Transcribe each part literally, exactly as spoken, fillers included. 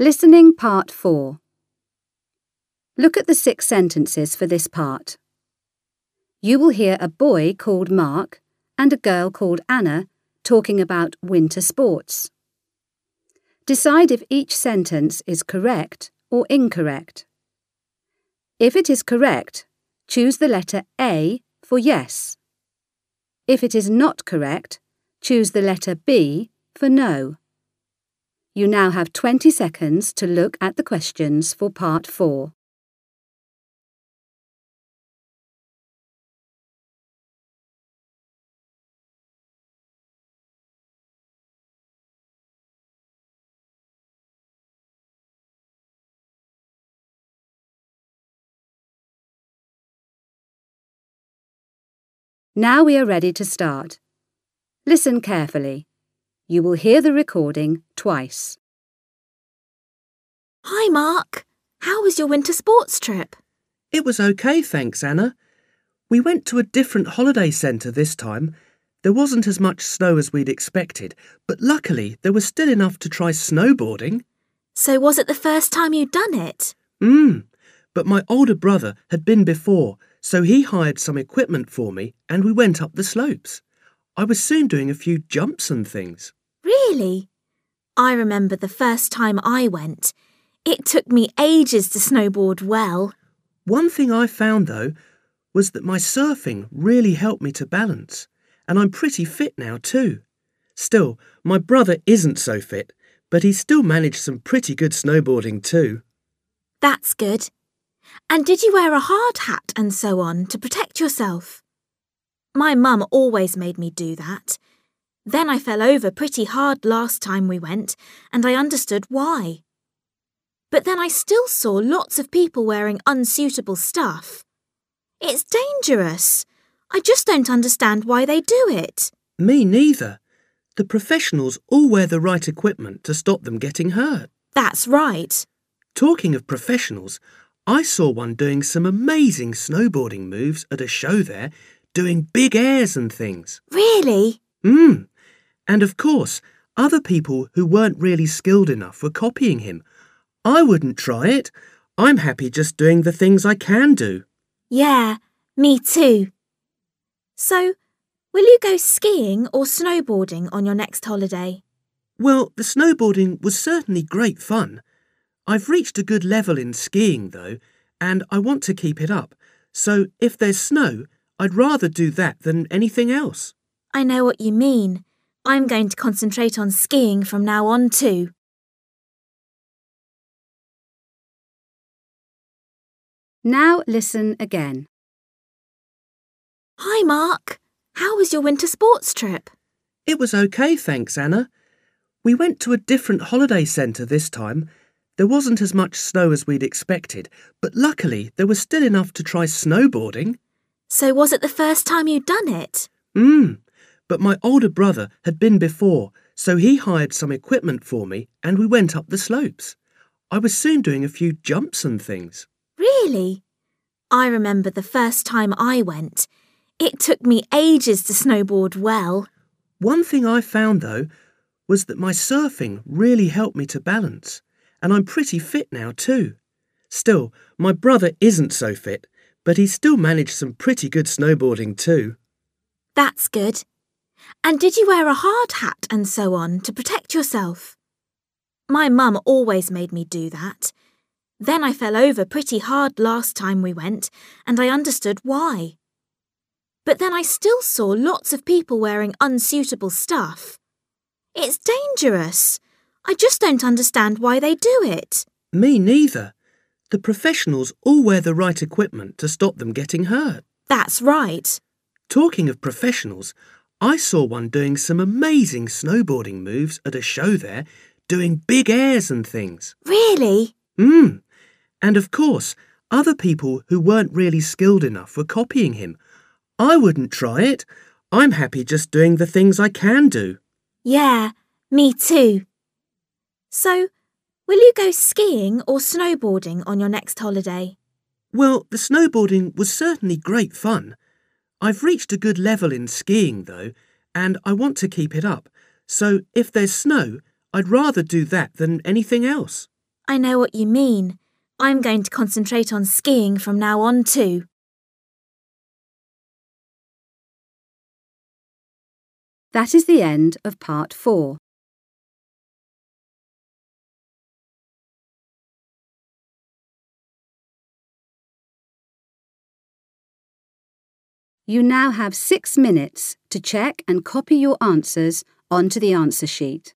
Listening Part four. Look at the six sentences for this part. You will hear a boy called Mark and a girl called Anna talking about winter sports. Decide if each sentence is correct or incorrect. If it is correct, choose the letter A for yes. If it is not correct, choose the letter B for no. You now have twenty seconds to look at the questions for Part four. Now we are ready to start. Listen carefully. You will hear the recording twice. Hi, Mark. How was your winter sports trip? It was okay, thanks, Anna. We went to a different holiday centre this time. There wasn't as much snow as we'd expected, but luckily there was still enough to try snowboarding. So was it the first time you'd done it? Mm, but my older brother had been before, so he hired some equipment for me and we went up the slopes. I was soon doing a few jumps and things. Really? I remember the first time I went. It took me ages to snowboard well. One thing I found, though, was that my surfing really helped me to balance, and I'm pretty fit now too. Still, my brother isn't so fit, but he still managed some pretty good snowboarding too. That's good. And did you wear a hard hat and so on to protect yourself? My mum always made me do that. Then I fell over pretty hard last time we went, and I understood why. But then I still saw lots of people wearing unsuitable stuff. It's dangerous. I just don't understand why they do it. Me neither. The professionals all wear the right equipment to stop them getting hurt. That's right. Talking of professionals, I saw one doing some amazing snowboarding moves at a show there, doing big airs and things. Really? Mm. And of course, other people who weren't really skilled enough were copying him. I wouldn't try it. I'm happy just doing the things I can do. Yeah, me too. So, will you go skiing or snowboarding on your next holiday? Well, the snowboarding was certainly great fun. I've reached a good level in skiing, though, and I want to keep it up. So if there's snow, I'd rather do that than anything else. I know what you mean. I'm going to concentrate on skiing from now on too. Now listen again. Hi, Mark. How was your winter sports trip? It was okay, thanks, Anna. We went to a different holiday centre this time. There wasn't as much snow as we'd expected, but luckily there was still enough to try snowboarding. So was it the first time you'd done it? Mm, but my older brother had been before, so he hired some equipment for me and we went up the slopes. I was soon doing a few jumps and things. Really? I remember the first time I went. It took me ages to snowboard well. One thing I found, though, was that my surfing really helped me to balance, and I'm pretty fit now too. Still, my brother isn't so fit, but he still managed some pretty good snowboarding too. That's good. And did you wear a hard hat and so on to protect yourself? My mum always made me do that. Then I fell over pretty hard last time we went, and I understood why. But then I still saw lots of people wearing unsuitable stuff. It's dangerous. I just don't understand why they do it. Me neither. The professionals all wear the right equipment to stop them getting hurt. That's right. Talking of professionals, I saw one doing some amazing snowboarding moves at a show there, doing big airs and things. Really? Mm. And of course, other people who weren't really skilled enough were copying him. I wouldn't try it. I'm happy just doing the things I can do. Yeah, me too. So, will you go skiing or snowboarding on your next holiday? Well, the snowboarding was certainly great fun. I've reached a good level in skiing, though, and I want to keep it up. So if there's snow, I'd rather do that than anything else. I know what you mean. I'm going to concentrate on skiing from now on too. That is the end of part four. You now have six minutes to check and copy your answers onto the answer sheet.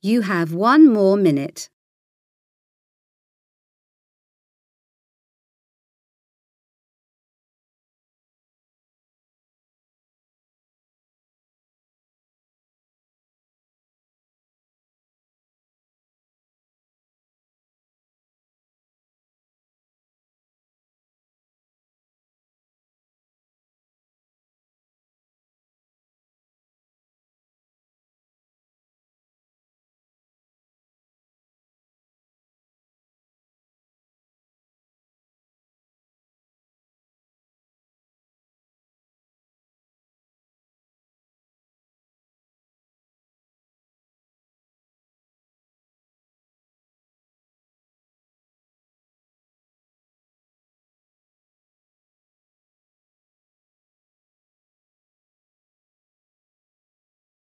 You have one more minute.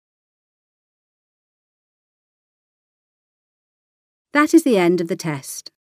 That is the end of the test.